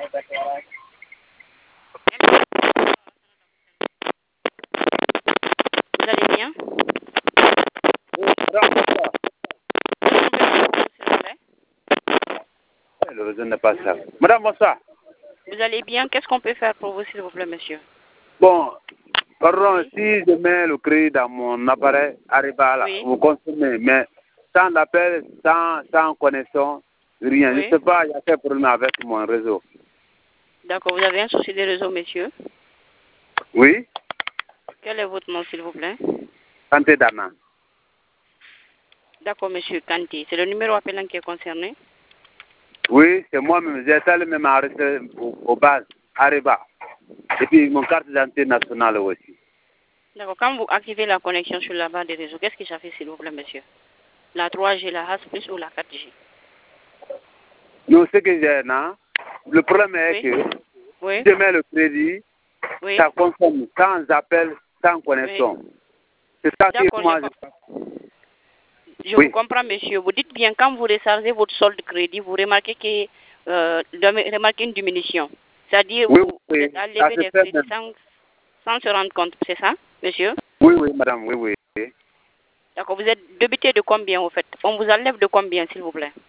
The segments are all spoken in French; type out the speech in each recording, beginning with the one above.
Vous allez bien? Oui, madame, bonsoir. S'il vous plaît. Le réseau n'est pas ça. Madame, bonsoir. Vous allez bien? Qu'est-ce qu'on peut faire pour vous, s'il vous plaît, monsieur? Bon, pardon, si je mets le crédit dans mon appareil Arriba, là, Oui. vous consommez, mais sans appel, sans connexion, rien. Oui. Je ne sais pas, il y a quel problème avec mon réseau. D'accord, vous avez un souci de réseau, monsieur? Oui, Quel est votre nom, s'il vous plaît? Santé Dana. D'accord, monsieur Kanti. C'est le numéro appelant qui est concerné? Oui, c'est moi-même. J'ai tellement enregistré aux bases Arriba. Et puis mon carte d'identité nationale aussi. D'accord, quand vous activez la connexion sur la barre des réseaux, qu'est-ce que ça fait, s'il vous plaît, monsieur? La 3G, la HAS plus ou la 4G? Non, ce que j'ai là, le problème est Oui. que Oui. si je mets le crédit, Oui. ça consomme sans appel, sans connexion. C'est ça que D'accord, moi je Oui. vous comprends, monsieur. Vous dites bien, quand vous rechargez votre solde crédit, vous remarquez remarquez une diminution. C'est-à-dire, Oui, vous oui, êtes à ça lever se des fait crédits même. sans se rendre compte, c'est ça, monsieur? Oui, oui, madame, oui, oui. D'accord, vous êtes débité de combien, au fait? On vous enlève de combien, s'il vous plaît?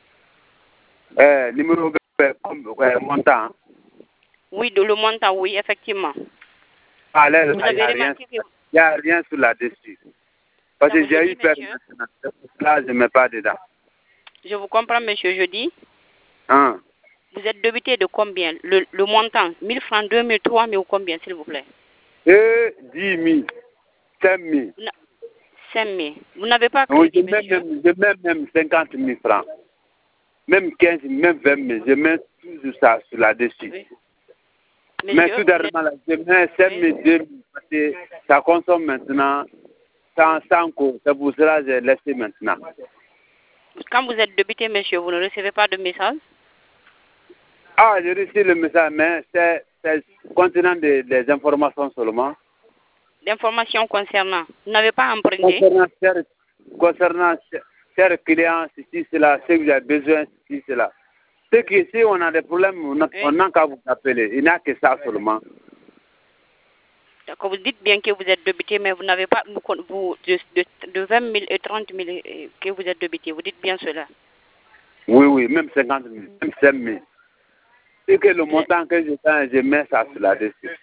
Numéro montant. Oui, de le montant, oui, effectivement. Ah, là, Vous il n'y avez a rien. remarqué que... Il n'y a rien sur la dessus. Parce que D'accord, je j'ai dis, eu peur monsieur, maintenant. Là, je ne mets pas dedans. je vous comprends, monsieur, je dis, Hein? vous êtes débité de combien? Le montant, 1000 francs, 2000, 3000 ou combien, s'il vous plaît? 10 000, 5 000. 5 000. Vous n'avez pas Oui, crédit, monsieur? je mets même 50 000 francs. Même 15 000, même 20 000. Je mets toujours ça sur la dessus. Oui. Mais Monsieur, tout dernièrement, là, je mets 5 000, 2 000. Parce que ça consomme maintenant sans cause. C'est pour cela que j'ai laissé maintenant. quand vous êtes débité, monsieur, vous ne recevez pas de message? Ah, j'ai reçu le message, mais c'est contenant des informations seulement. D'informations concernant. Vous n'avez pas emprunté? Concernant chers clients, ceci, cela, ce que vous avez besoin, ceci, cela. C'est que si on a des problèmes, on n'a qu'à vous appeler. Il n'y a que ça seulement. D'accord, vous dites bien que vous êtes débité, mais vous n'avez pas de 20 000 et 30 000 que vous êtes débité. Vous dites bien cela? Oui, oui, même 50 000, même 5 000. C'est que le montant que je mets ça sur la dessus.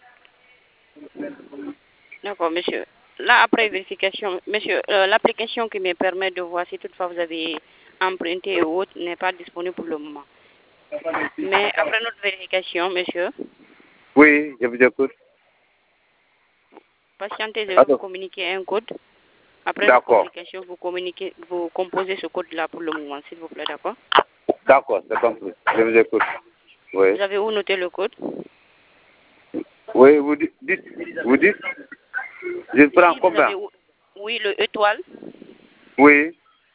D'accord, monsieur. Là, après vérification, monsieur, l'application qui me permet de voir si toutefois vous avez emprunté ou autre n'est pas disponible pour le moment. Mais après notre vérification, monsieur, Oui, je vous écoute. patientez, je vais vous communiquer un code. Après la communication, vous composez ce code-là pour le moment, s'il vous plaît, d'accord? D'accord, c'est compris. Je vous écoute. Oui. Vous avez où noté le code? Oui, vous dites. Je prends combien? Oui, le étoile. Oui.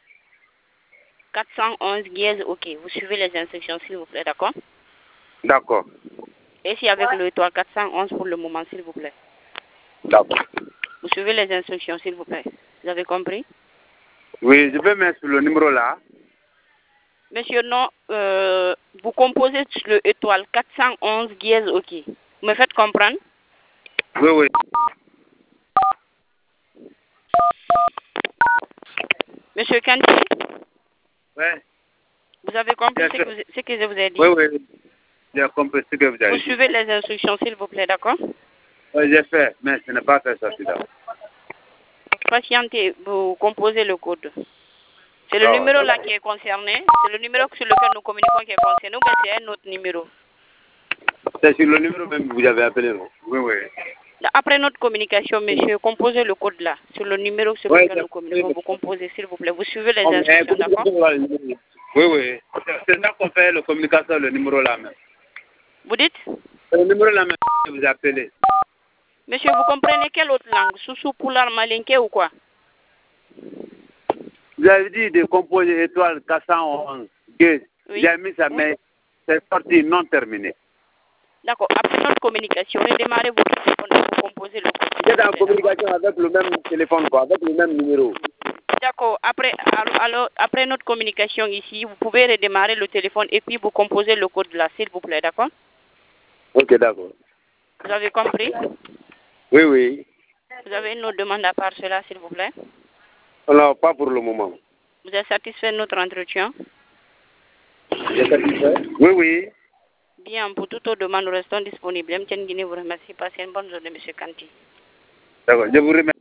411 dièse, ok. Vous suivez les instructions, s'il vous plaît, d'accord? D'accord. Et si avec le étoile 411 pour le moment, s'il vous plaît. D'accord. Vous suivez les instructions, s'il vous plaît. Vous avez compris? Oui, je vais mettre sur le numéro là. Monsieur, non, vous composez le étoile 411 dièse, ok. Vous me faites comprendre? Oui, oui. Monsieur Kanti? Oui. Vous avez compris ce que je vous ai dit? Oui, oui. J'ai compris ce que vous avez dit. Vous suivez les instructions, s'il vous plaît, d'accord? Oui, j'ai fait, mais ce n'est pas fait ça, là. Patientez, vous composez le code. C'est le numéro là qui est concerné. C'est le numéro sur lequel nous communiquons qui est concerné ou bien c'est un autre numéro? C'est sur le numéro même que vous avez appelé. Oui, oui. Après notre communication, monsieur, composez le code là. Sur le numéro sur lequel nous communiquons, vous composez, s'il vous plaît. Vous suivez les instructions, d'accord? Oui, oui. C'est là qu'on fait la communication, le numéro là même. Vous dites? C'est le numéro là même que vous appelez. Monsieur, vous comprenez quelle autre langue? Soussou, Poulard, Malinké ou quoi? Vous avez dit de composer étoile 411. Oui. J'ai mis ça, mais c'est sorti non terminé. D'accord. Après notre communication, redémarrez votre téléphone et vous composez le code. Vous êtes en communication avec le même téléphone, quoi, avec le même numéro. d'accord. Après notre communication ici, vous pouvez redémarrer le téléphone et puis vous composez le code là, s'il vous plaît, d'accord? Ok, d'accord. Vous avez compris? Oui, oui. Vous avez une autre demande à part cela, s'il vous plaît? Non, pas pour le moment. Vous êtes satisfait de notre entretien? Oui, oui. Bien, pour toute autre demande, nous restons disponibles. M. Guinée vous remercie. Passez une bonne journée, M. Kanti. D'accord, je vous remercie.